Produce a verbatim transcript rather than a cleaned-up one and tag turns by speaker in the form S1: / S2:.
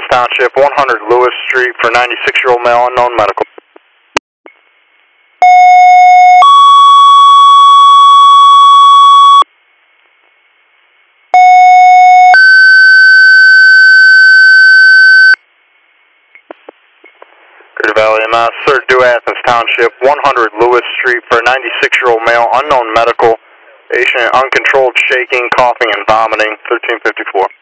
S1: Township, one hundred Lewis Street for ninety-six-year-old male, unknown medical. Greater Valley M S, Sir Due Athens Township, one hundred Lewis Street for ninety-six-year-old male, unknown medical. Patient uncontrolled shaking, coughing, and vomiting, thirteen fifty-four.